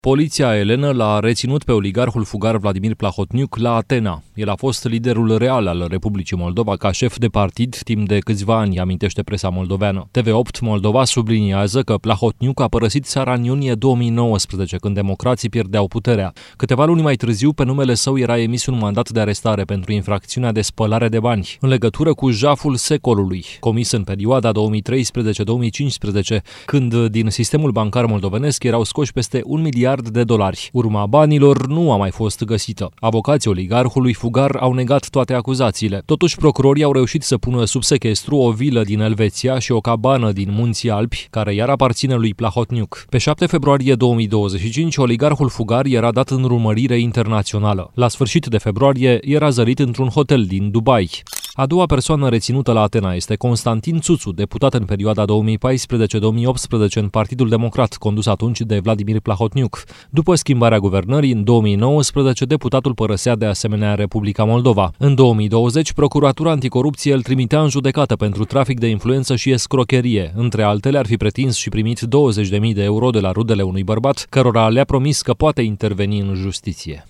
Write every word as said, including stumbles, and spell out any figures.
Poliția elenă l-a reținut pe oligarhul fugar Vladimir Plahotniuc la Atena. El a fost liderul real al Republicii Moldova ca șef de partid timp de câțiva ani, amintește presa moldoveană. T V opt Moldova subliniază că Plahotniuc a părăsit țara în iunie două mii nouăsprezece, când democrații pierdeau puterea. Câteva luni mai târziu, pe numele său era emis un mandat de arestare pentru infracțiunea de spălare de bani, în legătură cu jaful secolului, comis în perioada două mii treisprezece două mii cincisprezece, când din sistemul bancar moldovenesc erau scoși peste un miliard de dolari. Urma banilor nu a mai fost găsită. Avocații oligarhului fugar au negat toate acuzațiile. Totuși, procurorii au reușit să pună sub sechestru o vilă din Elveția și o cabană din Munții Alpi, care iar aparține lui Plahotniuc. Pe șapte februarie două mii douăzeci și cinci, oligarhul fugar era dat în urmărire internațională. La sfârșit de februarie, era zărit într-un hotel din Dubai. A doua persoană reținută la Atena este Constantin Țuțu, deputat în perioada două mii paisprezece două mii optsprezece în Partidul Democrat, condus atunci de Vladimir Plahotniuc. După schimbarea guvernării, în două mii nouăsprezece, deputatul părăsea de asemenea Republica Moldova. În două mii douăzeci, Procuratura Anticorupție îl trimitea în judecată pentru trafic de influență și escrocherie. Între altele, ar fi pretins și primit douăzeci de mii de euro de la rudele unui bărbat, cărora le-a promis că poate interveni în justiție.